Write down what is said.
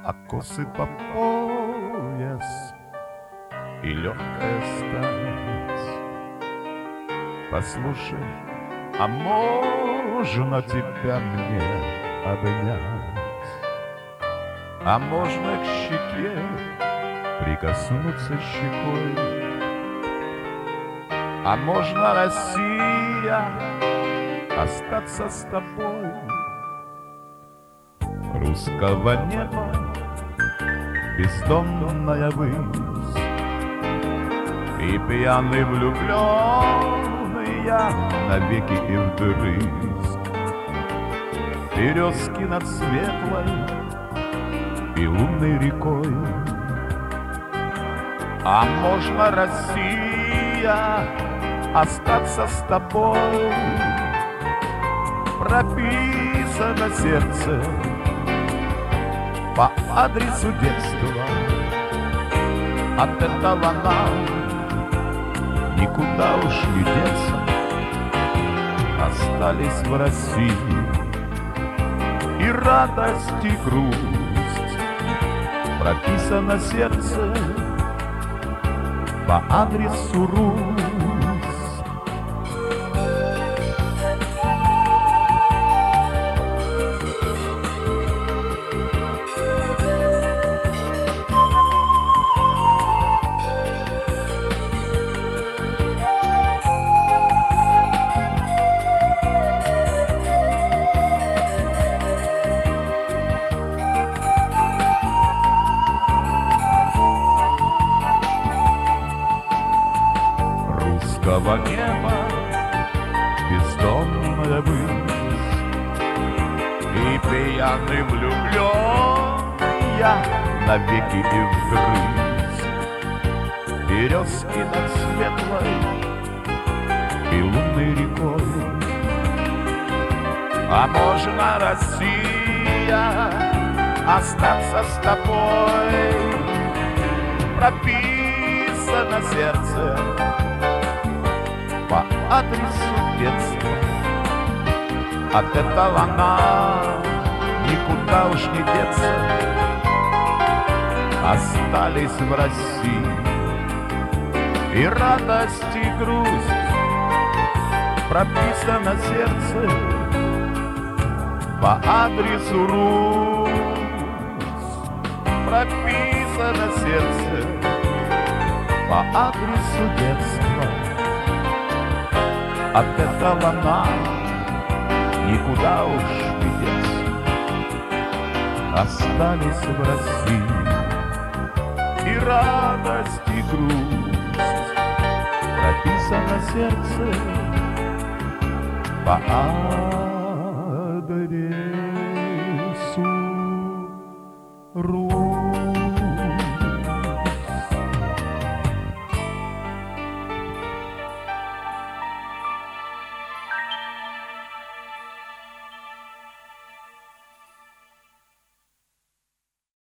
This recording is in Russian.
а косы по пояс и легкая стать. Послушай, а можно тебя мне обнять? А можно к щеке прикоснуться щекой? А можно, Россия, остаться с тобой? Русского неба бездонная высь, и пьяный влюбленный я навеки и вдрызг. Березки над светлой и лунной рекой. А можно, Россия, остаться с тобой? Прописано сердце по адресу детства. От этого нам никуда уж не деться. Остались в России и радость, и грусть. Прописано сердце по адресу Русь. Русского неба бездонная высь, и пьяный влюбленный я навеки и вдрызг. Березки над светлой и лунной рекой. А можно, Россия, остаться с тобой? Прописано сердце по адресу детства. От этого нам никуда уж не деться. Остались в России и радость, и грусть. Прописано сердце по адресу Русь. Прописано сердце по адресу детства. От этого нам никуда уж не деться. Остались в России и радость, и грусть. Прописано сердце по адресу